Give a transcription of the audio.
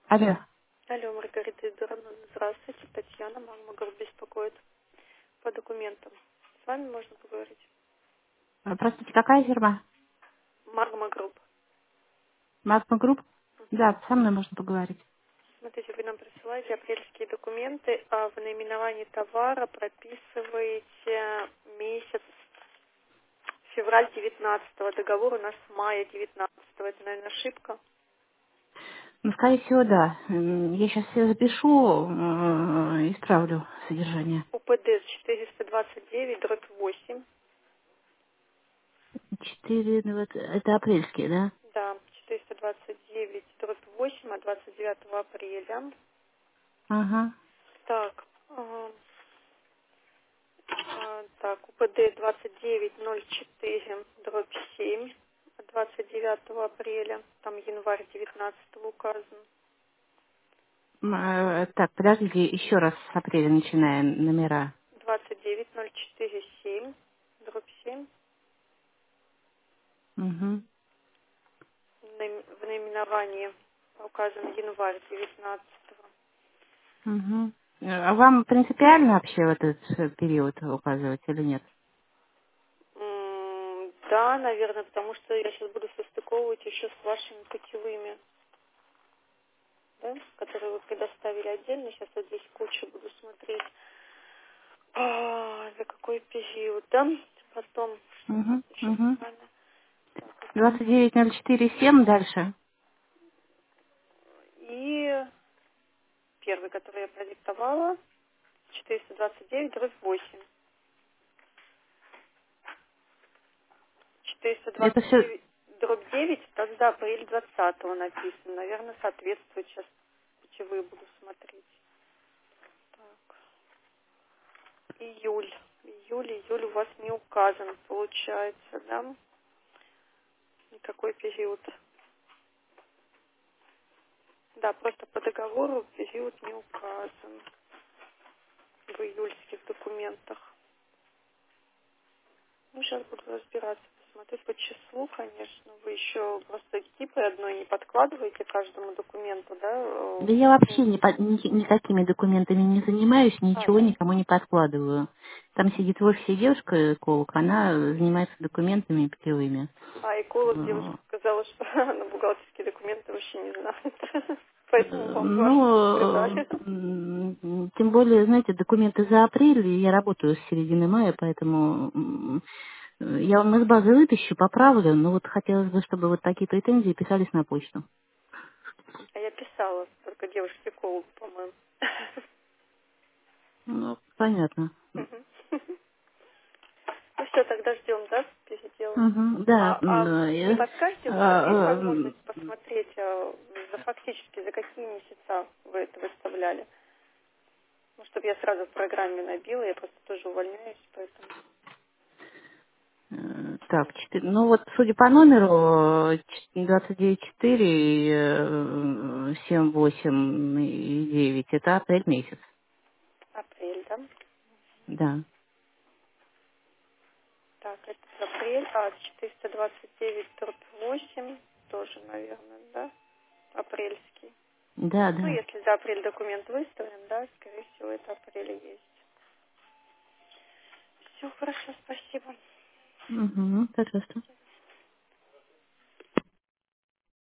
Алло. Алло, Маргарита Эдуардовна, здравствуйте. Татьяна, мама Групп беспокоит по документам. С вами можно поговорить? Простите, какая фирма? Магма Групп. Магма Групп? Мгм. Да, со мной можно поговорить. Смотрите, вы нам присылаете апрельские документы, а в наименовании товара прописываете месяц февраль 19-го. Договор у нас с мая 19-го. Это, наверное, ошибка. Ну, скорее всего, да. Я сейчас все запишу, исправлю содержание. УПД 429/8. 4, ну, это апрельские, да? Да, 429/8 от 29 апреля. Ага. Так, так, УПД 2904/7 от 29 апреля, там январь 19 указан. Так, подождите, еще раз с апреля начиная номера. 29047/7 Угу. в наименовании указан январь 19. Угу. А вам принципиально вообще в этот период указывать или нет? Да, наверное, потому что я сейчас буду состыковывать еще с вашими путевыми, да, которые вы предоставили отдельно. Сейчас вот здесь кучу буду смотреть. За какой период, да? Потом, что у нас Угу. еще Угу. с вами? Так, 29047 дальше. и первый, который я продиктовала, 429/8. Это все. 429/9, тогда апрель 20-го написано. Наверное, соответствует. Сейчас путевые буду смотреть. Так, июль. Июль у вас не указан, получается, да? Никакой период. Да, просто по договору период не указан в июльских документах. Ну, сейчас буду разбираться, посмотреть по числу, конечно. Вы еще просто типы одной не подкладываете каждому документу, да? Да я вообще никакими документами не занимаюсь, ничего Да. никому не подкладываю. Там сидит в офисе девушка, эколог, она занимается документами путевыми. А эколог девушка Э, сказала, что она бухгалтерские документы вообще не знает. Поэтому вам ваши не Ну, придали. тем более, знаете, документы за апрель, и я работаю с середины мая, поэтому я вам из базы вытащу, поправлю, но вот хотелось бы, чтобы вот такие претензии писались на почту. А я писала только девушке эколог, по-моему. Ну, понятно. Мгм. Ну все, тогда ждем, да, передела. Мгм, да. А не подскажете, у вас есть Э, возможность посмотреть за фактически, за какие месяца вы это выставляли? Ну, чтобы я сразу в программе набила, я просто тоже увольняюсь, поэтому. Так, ну вот, судя по номеру, 29.4, 7.8 и 9, это апрель месяц. Апрель, да? Да, Так, это апрель, 429/8 тоже, наверное, да? Апрельский. да, Ну, да. если за апрель документ выставлен, да, скорее всего, это апрель и есть. Все, хорошо, спасибо. Угу, пожалуйста.